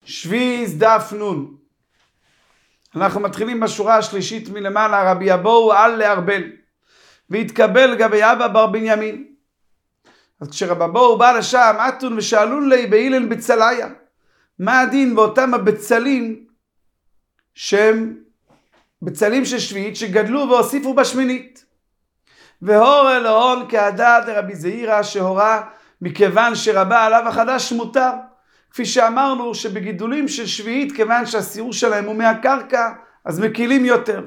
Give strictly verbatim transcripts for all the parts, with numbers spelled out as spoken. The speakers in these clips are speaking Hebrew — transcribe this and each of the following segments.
שביעיס דף נון. אנחנו מתחילים בשורה השלישית מלמעלה. רבי אבוהו על לארבל והתקבל גבי אבא בר בנימין. אז כשרבי אבוהו בא לשם, אתון ושאלון לי באילן בצליה, מה הדין באותם הבצלים שהם בצלים של שביעית שגדלו והוסיפו בשמינית? והור אלוהון כהדד לרבי זעירא שהורה מכיוון שרבה עליו החדש מותר. כפי שאמרנו שבגידולים של שביעית, כיוון שהסיור שלהם הוא מהקרקע, אז מקילים יותר.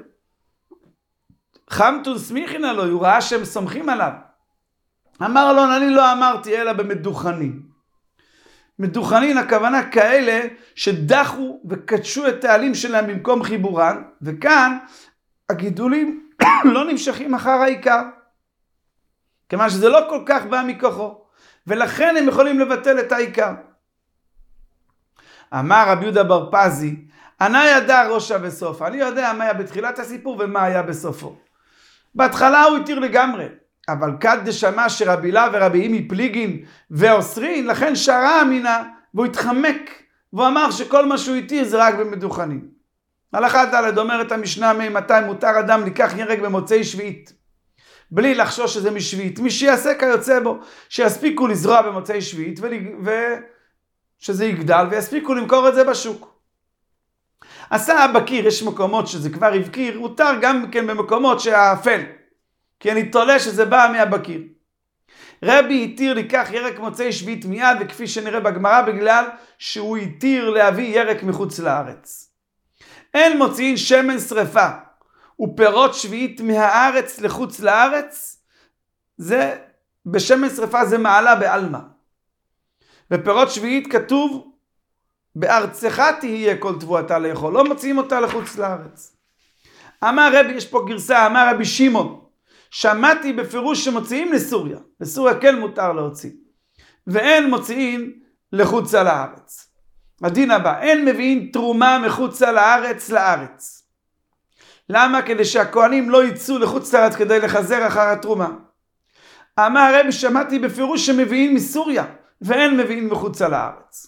חמתון סמיכין עלו, הוא ראה שהם סומכים עליו. אמר לו, אני לא אמרתי אלא במדוכנין. מדוכנין הכוונה כאלה שדחו וקדשו את העלים שלהם במקום חיבורן, וכאן הגידולים לא נמשכים אחר העיקר. כיוון שזה לא כל כך בא מכוחו, ולכן הם יכולים לבטל את העיקר. אמר רבי יהודה בר פזי, אני ידע ראשה וסופה. אני יודע מה היה בתחילת הסיפור ומה היה בסופו. בהתחלה הוא התיר לגמרי, אבל כד דשמע שרבי לה ורבי אימי פליגין ואוסרין, לכן שרה אמינה, והוא התחמק, והוא אמר שכל מה שהוא התיר זה רק במדוכנים. הלכה ד' אומרת המשנה מתי מותר אדם לקח ירק במוצאי שביעית, בלי לחשוש שזה משביעית, מי שיעשה כיוצא בו, שיספיקו לזרוע במוצאי שביעית, ושזה יגדל, ויספיקו למכור את זה בשוק. עשה הבקיר, יש מקומות שזה כבר הבקיר, הותר גם כן במקומות שהאפל, כי אני תולה שזה בא מהבקיר. רבי התיר לקח ירק מוצאי שביעית מיד, וכפי שנראה בגמרא, בגלל שהוא התיר להביא ירק מחוץ לארץ. אין מוציאים שמן שריפה ופירות שביעית מהארץ לחוץ לארץ, זה בשמן שריפה זה מעלה בעלמא. ופירות שביעית כתוב בארצך תהיה כל תבואתה לאכול, לא מוציאים אותה לחוץ לארץ. אמר רבי, יש פה גרסה, אמר רבי שמעון, שמעתי בפירוש שמוציאים לסוריה, לסוריה כן מותר להוציא, ואין מוציאים לחוץ לארץ. הדין הבא, אין מביאים תרומה מחוץ לארץ לארץ. למה? כדי שהכהנים לא יצאו לחוץ לארץ כדי לחזר אחר התרומה. אמר רבי, שמעתי בפירוש שמביאים מסוריה, ואין מביאים מחוץ לארץ.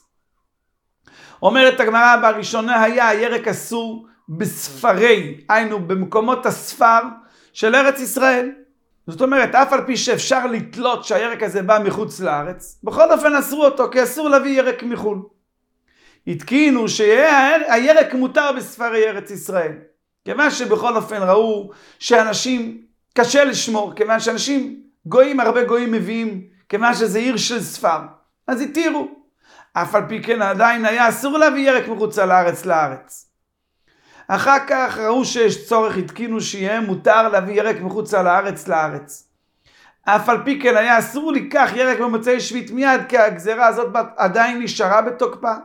אומרת הגמרא, בראשונה היה הירק אסור בספרי, היינו במקומות הספר של ארץ ישראל. זאת אומרת, אף על פי שאפשר לתלות שהירק הזה בא מחוץ לארץ, בכל אופן אסרו אותו, כי אסור להביא ירק מחו"ל. התקינו שהירק מותר בספרי ארץ ישראל. כיוון שבכל אופן ראו שאנשים קשה לשמור, כיוון שאנשים גויים, הרבה גויים מביאים, כיוון שזה עיר של ספר, אז התירו. אף על פי כן עדיין היה אסור להביא ירק מחוץ לארץ לארץ. אחר כך ראו שיש צורך, התקינו שיהיה מותר להביא ירק מחוץ לארץ לארץ. אף על פי כן היה אסור לקח ירק במוצאי שביעית מיד, כי הגזרה הזאת עדיין נשארה בתוקפה.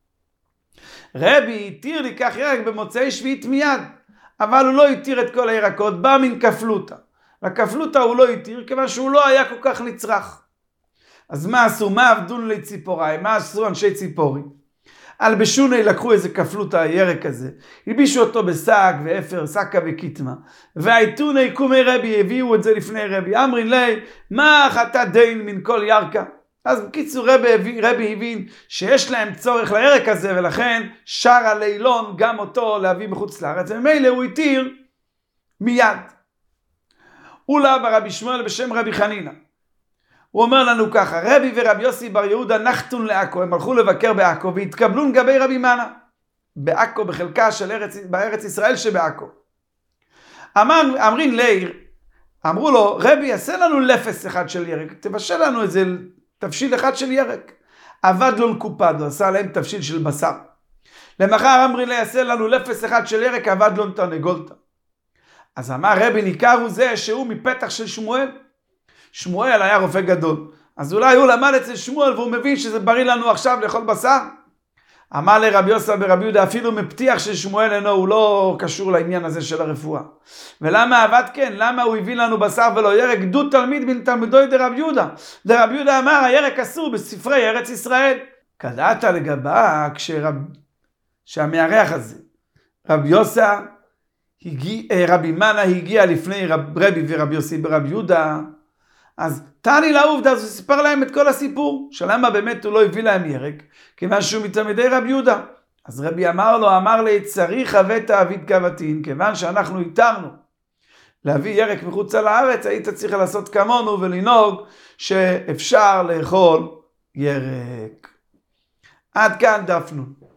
רבי התיר לקח ירק במוצאי שביעית מיד, אבל הוא לא התיר את כל הירקות, בא מן כפלותה. לכפלותה הוא לא התיר, כיוון שהוא לא היה כל כך נצרך. אז מה עשו? מה עבדון לי ציפורי? מה עשו אנשי ציפורי? אלבשוני לקחו איזה כפלותה הירק הזה, הלבישו אותו בשק ואפר, שקה וכתמה, והעיתוני קומי רבי, הביאו את זה לפני רבי, אמרין לי, מה חטא דין מן כל ירקה? אז בקיצור רבי, רבי הבין שיש להם צורך לירק הזה, ולכן שר הלילון גם אותו להביא מחוץ לארץ, ומילא הוא התיר מיד. אולה ברבי שמואל בשם רבי חנינה. הוא אומר לנו ככה, רבי ורבי יוסי בר יהודה נחתון לעכו, הם הלכו לבקר בעכו, והתקבלון גבי רבי מנה, בעכו, בחלקה של ארץ, בארץ ישראל שבעכו. אמר, אמרין ליר, אמרו לו, רבי, עשה לנו לפס אחד של ירק, תבשל לנו איזה תבשיל אחד של ירק. עבד לו נקופדו, עשה להם תבשיל של בשר. למחר אמרין ליר, עשה לנו לפס אחד של ירק, עבד לו תרנגולתא. אז אמר רבי, ניכר הוא זה שהוא מפתח של שמואל. שמואל היה רופא גדול, אז אולי הוא למד אצל שמואל והוא מבין שזה בריא לנו עכשיו לאכול בשר. אמר לרבי יוסף ברבי יהודה, אפילו מפתיח של שמואל אינו, הוא לא קשור לעניין הזה של הרפואה. ולמה עבד כן? למה הוא הביא לנו בשר ולא ירק? גדוד תלמיד בין תלמידוי דרבי יהודה. דרבי יהודה אמר, הירק אסור בספרי ארץ ישראל. קדעת לגבה כשרב... שהמארח הזה, רבי יוסף, הגיע, רבי מנה הגיע לפני רב, רבי ורבי יוסי ברבי יהודה, אז תני לעובדה, אז הוא סיפר להם את כל הסיפור, שלמה באמת הוא לא הביא להם ירק, כיוון שהוא מתלמידי רבי יהודה. אז רבי אמר לו, אמר לי, צריך הבאת אביד קבטין, כיוון שאנחנו התרנו להביא ירק מחוץ לארץ, היית צריך לעשות כמונו ולנהוג שאפשר לאכול ירק. עד כאן דף נון.